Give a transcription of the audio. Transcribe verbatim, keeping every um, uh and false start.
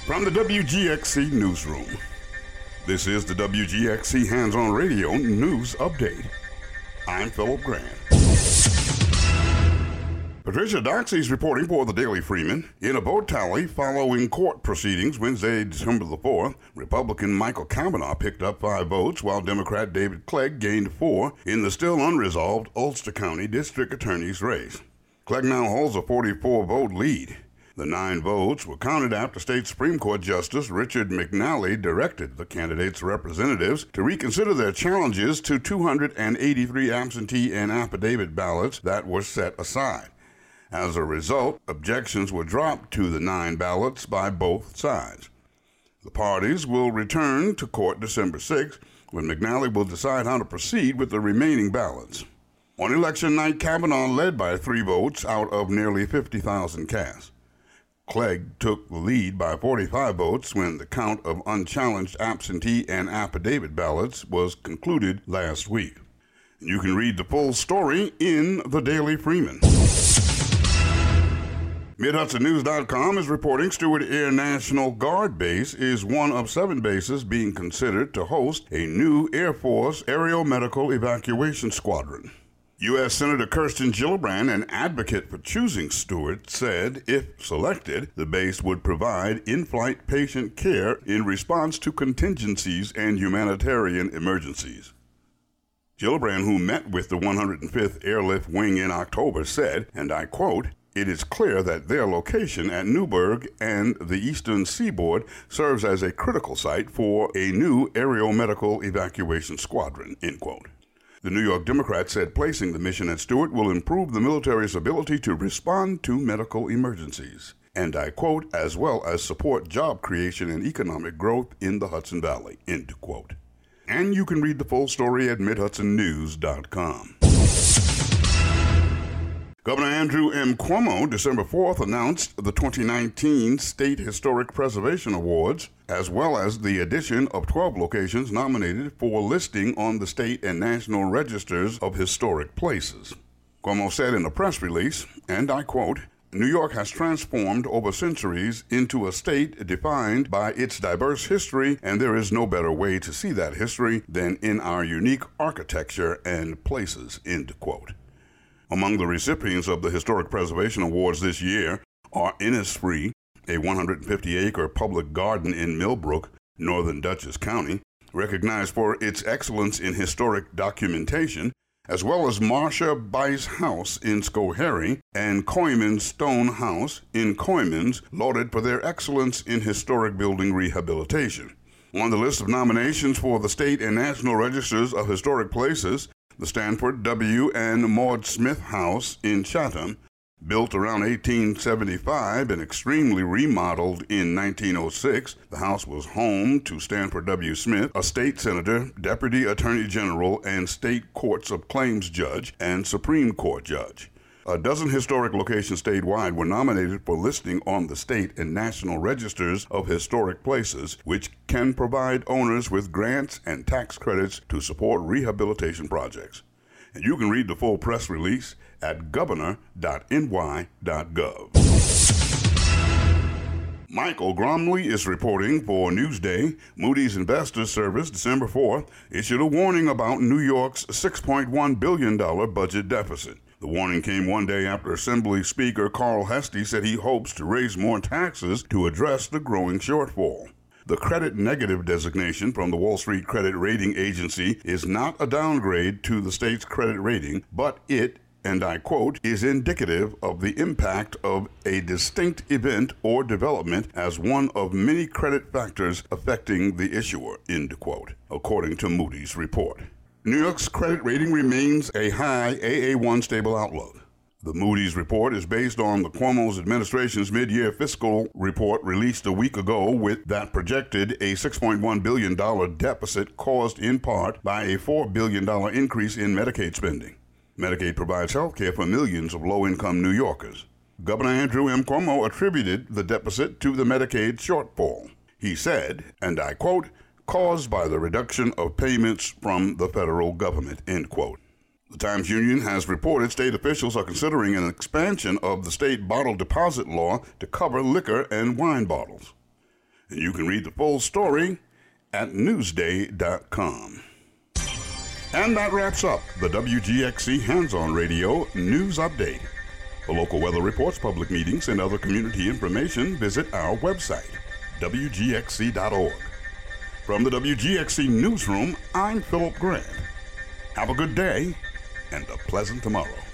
From the W G X C Newsroom, this is the W G X C Hands-On Radio News Update. I'm Philip Grant. Patricia Doxey is reporting for the Daily Freeman. In a vote tally following court proceedings Wednesday, December the fourth, Republican Michael Cavanaugh picked up five votes, while Democrat David Clegg gained four in the still unresolved Ulster County District Attorney's race. Clegg now holds a forty-four vote lead. The nine votes were counted after State Supreme Court Justice Richard McNally directed the candidates' representatives to reconsider their challenges to two hundred eighty-three absentee and affidavit ballots that were set aside. As a result, objections were dropped to the nine ballots by both sides. The parties will return to court December sixth, when McNally will decide how to proceed with the remaining ballots. On election night, Kavanaugh led by three votes out of nearly fifty thousand cast. Clegg took the lead by forty-five votes when the count of unchallenged absentee and affidavit ballots was concluded last week. You can read the full story in the Daily Freeman. Mid Hudson News dot com is reporting Stewart Air National Guard Base is one of seven bases being considered to host a new Air Force Aerial Medical Evacuation Squadron. U S Senator Kirsten Gillibrand, an advocate for choosing Stewart, said if selected, the base would provide in-flight patient care in response to contingencies and humanitarian emergencies. Gillibrand, who met with the one hundred fifth Airlift Wing in October, said, and I quote, "It is clear that their location at Newburgh and the eastern seaboard serves as a critical site for a new aerial medical evacuation squadron," end quote. The New York Democrat said placing the mission at Stewart will improve the military's ability to respond to medical emergencies, and I quote, "as well as support job creation and economic growth in the Hudson Valley," end quote. And you can read the full story at Mid Hudson News dot com. Governor Andrew M. Cuomo, December fourth, announced the twenty nineteen State Historic Preservation Awards, as well as the addition of twelve locations nominated for listing on the state and national registers of historic places. Cuomo said in a press release, and I quote, "New York has transformed over centuries into a state defined by its diverse history, and there is no better way to see that history than in our unique architecture and places," end quote. Among the recipients of the Historic Preservation Awards this year are Innisfree, a one hundred fifty acre public garden in Millbrook, northern Dutchess County, recognized for its excellence in historic documentation, as well as Marcia Bice House in Schoharie and Coyman Stone House in Coymans, lauded for their excellence in historic building rehabilitation. On the list of nominations for the state and national registers of historic places, the Stanford W. and Maud Smith House in Chatham, built around eighteen seventy-five and extremely remodeled in nineteen oh six, the house was home to Stanford W. Smith, a state senator, deputy attorney general, and state courts of claims judge and Supreme Court judge. A dozen historic locations statewide were nominated for listing on the state and national registers of historic places, which can provide owners with grants and tax credits to support rehabilitation projects. And you can read the full press release at governor dot n y dot gov. Michael Gromley is reporting for Newsday. Moody's Investors Service, December fourth, issued a warning about New York's six point one billion dollars budget deficit. The warning came one day after Assembly Speaker Carl Heastie said he hopes to raise more taxes to address the growing shortfall. The credit negative designation from the Wall Street Credit Rating Agency is not a downgrade to the state's credit rating, but it, and I quote, "is indicative of the impact of a distinct event or development as one of many credit factors affecting the issuer," end quote, according to Moody's report. New York's credit rating remains a high A A one stable outlook. The Moody's report is based on the Cuomo's administration's mid-year fiscal report released a week ago, with that projected a six point one billion dollars deficit caused in part by a four billion dollars increase in Medicaid spending. Medicaid provides health care for millions of low-income New Yorkers. Governor Andrew M. Cuomo attributed the deficit to the Medicaid shortfall. He said, and I quote, "caused by the reduction of payments from the federal government," end quote. The Times-Union has reported state officials are considering an expansion of the state bottle deposit law to cover liquor and wine bottles. And you can read the full story at newsday dot com. And that wraps up the W G X C Hands-On Radio News Update. For local weather reports, public meetings, and other community information, visit our website, W G X C dot org. From the W G X C Newsroom, I'm Philip Grant. Have a good day and a pleasant tomorrow.